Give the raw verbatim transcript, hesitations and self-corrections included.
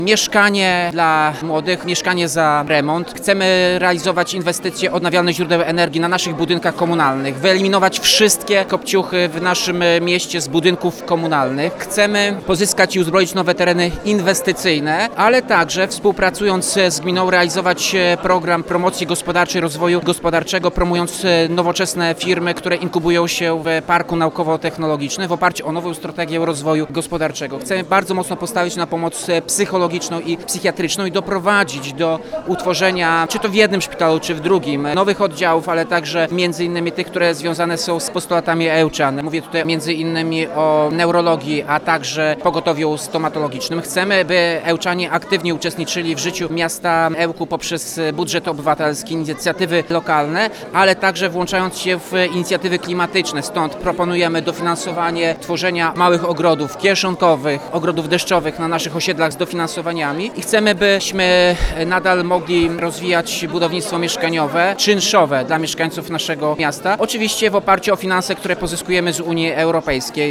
Mieszkanie dla młodych, mieszkanie za remont. Chcemy realizować inwestycje odnawialne źródeł energii na naszych budynkach komunalnych, wyeliminować wszystkie kopciuchy w naszym mieście z budynków komunalnych. Chcemy pozyskać i uzbroić nowe tereny inwestycyjne, ale także współpracując z gminą realizować program promocji gospodarczej, rozwoju gospodarczego, promując nowoczesne firmy, które inkubują się w parku naukowo-technologicznym w oparciu o nową strategię rozwoju gospodarczego. Chcemy bardzo mocno postawić na pomoc psychologiczną i psychiatryczną i doprowadzić do utworzenia, czy to w jednym szpitalu, czy w drugim, nowych oddziałów, ale także między innymi tych, które związane są z postulatami Ełczan. Mówię tutaj między innymi o neurologii, a także pogotowiu stomatologicznym. Chcemy, by Ełczanie aktywnie uczestniczyli w życiu miasta Ełku poprzez budżet obywatelski, inicjatywy lokalne, ale także włączając się w inicjatywy klimatyczne. Stąd proponujemy dofinansowanie tworzenia małych ogrodów kieszonkowych, ogrodów deszczowych na naszych osiedlach z dofinansowaniami i chcemy, byśmy nadal mogli rozwijać budownictwo mieszkaniowe, czynszowe dla mieszkańców naszego miasta. Oczywiście w oparciu o finanse, które pozyskujemy z Unii Europejskiej.